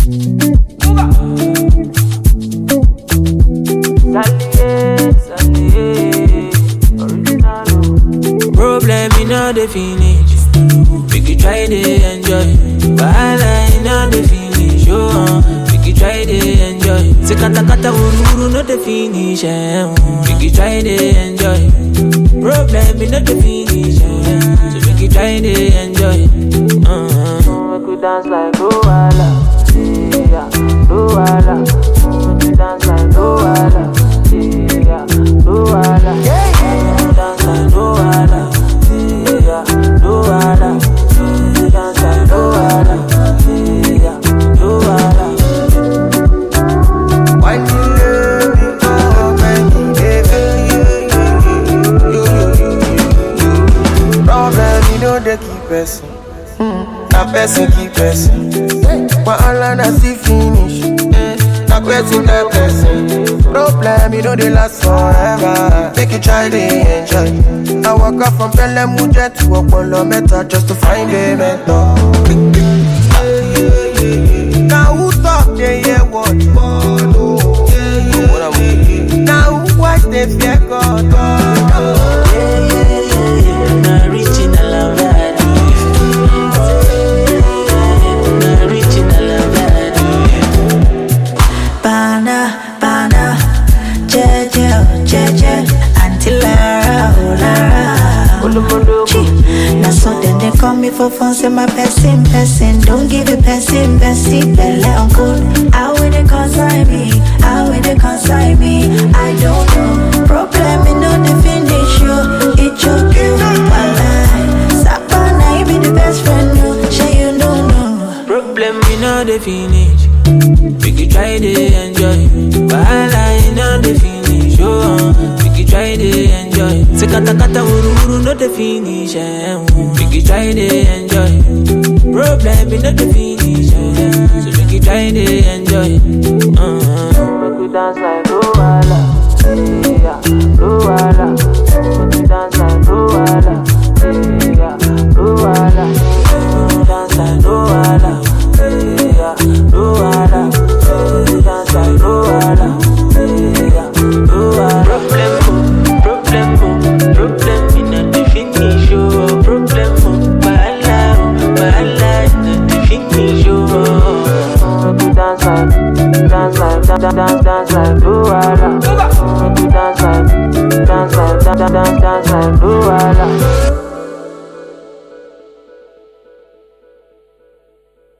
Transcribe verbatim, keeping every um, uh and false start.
Problem in all the finish. We could try to enjoy. Wahala in all the finish. Oh, we could try to enjoy. Se kata kata uru uru no the finish. Eh. We could try to enjoy. Problem in all the finish. Eh. So we could try to enjoy. Uh-huh. We could dance like Luala. Yeah, Luala. We could dance like Luala. Yeah, Luala. Yeah, yeah. Dance like Luala. Yeah, Luala. Dance like Luala. Yeah, Luala. Why you let me go, baby, baby? Problem, you know they keep pressing. That person keep pressing. When all I see finish, that person that blessing. Problem, you know they last forever. Make you try to enjoy. I walk up from Belemuja to Opolo Meta just to find a mentor. Now who talk they hear what? Now who watch they fear God? Not reaching a love that not reaching a love that Bana, bana, jeje, jeje, Auntie Lara, oh Lara. Now so then they call me for fun, say my person, person. Don't give it person, person, belle uncle. How will they consign me? How will they consign me? I don't know. Problem in no the finish you. It choke you, walai. Sapana, you be the best friend, no. Say you don't know. Problem in all the finish. We could try to enjoy. Wahala in all the finish. Oh, we could try to enjoy. Se kata kata uru uru no the finish. Eh. We could try to enjoy. Problem in all the finish. Eh. So we could try to enjoy. Uh-huh. We could dance like Luala. Yeah, Luala. We could dance like Luala. Yeah, Luala. We could dance like Luala. Yeah, Luala. We dance like Luala. Yeah, Luala. Problem, problem, problem in the finish. Oh, problem, wahala, wahala in the finish. Oh, we dance like, dance like, dance, dance, dance like Luala. We dance like, dance like, dance, dance.